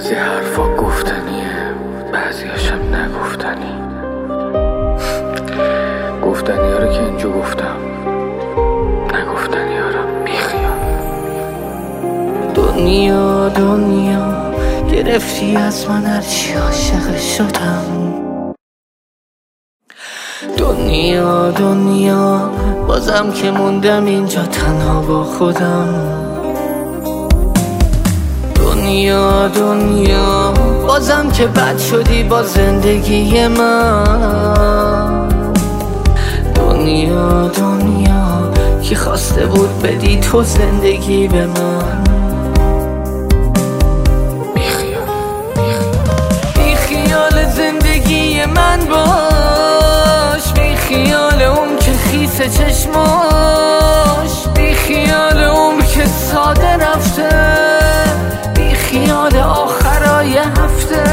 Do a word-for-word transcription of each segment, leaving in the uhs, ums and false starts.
بعضی حرفا گفتنیه، بعضیاشم نگفتنی. گفتنی ها رو که اینجا گفتم، نگفتنی ها رو بیخیال. دنیا دنیا گرفتی از من هرچی عاشق شدم. دنیا دنیا بازم که موندم اینجا تنها با خودم. دنیا دنیا بازم که بد شدی با زندگی من. دنیا دنیا کی خواسته بود بدی تو زندگی به من. بیخیال بیخیال زندگی من باش، بیخیال اون که خیس چشماش، بیخیال اون که ساده رفته، بیخیال آخرای هفته،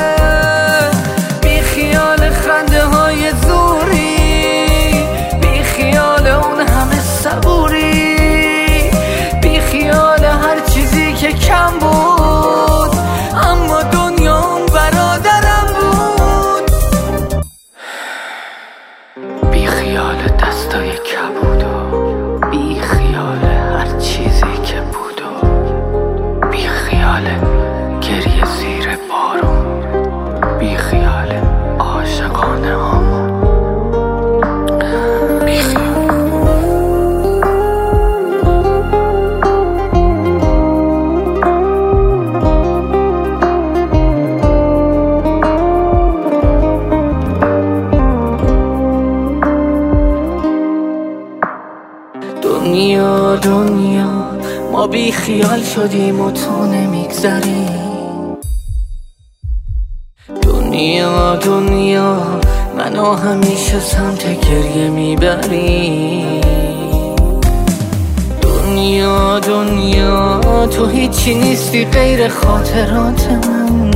بیخیال خنده های زوری، بیخیال اون همه صبوری، بیخیال هر چیزی که کم بود اما دنیام برادرم بود. بیخیال دستای کبود و بیخیال هر چیزی که بود و بیخیال گریه زیر بارون، بیخیال عاشقانه هامون. بیخیال دنیا دنیا ما بی خیال شدیم و تو نمیگذری. دنیا دنیا منو همیشه سمت گریه میبری. دنیا دنیا تو هیچی نیستی غیر خاطرات من.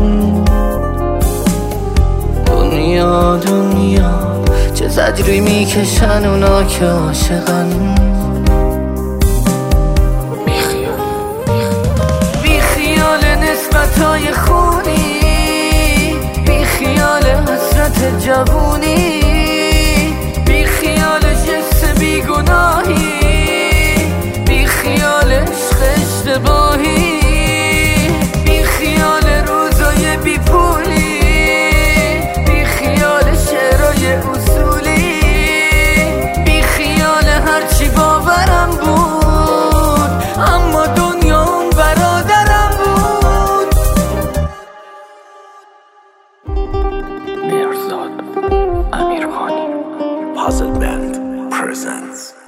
دنیا دنیا چه زجری میکشن اونا که عاشقن. نسبتای خونی، بی خیال حسرت جوونی، بی خیال جس بی گناهی، بی خیال عشق اشتباهی، بی خیال روزای بی پولی، بی خیال شعرهای اصولی، بی خیال هرچی باورم بود اما دنیام برادرم بود. مهرزاد امیرخانی. Puzzle Band presents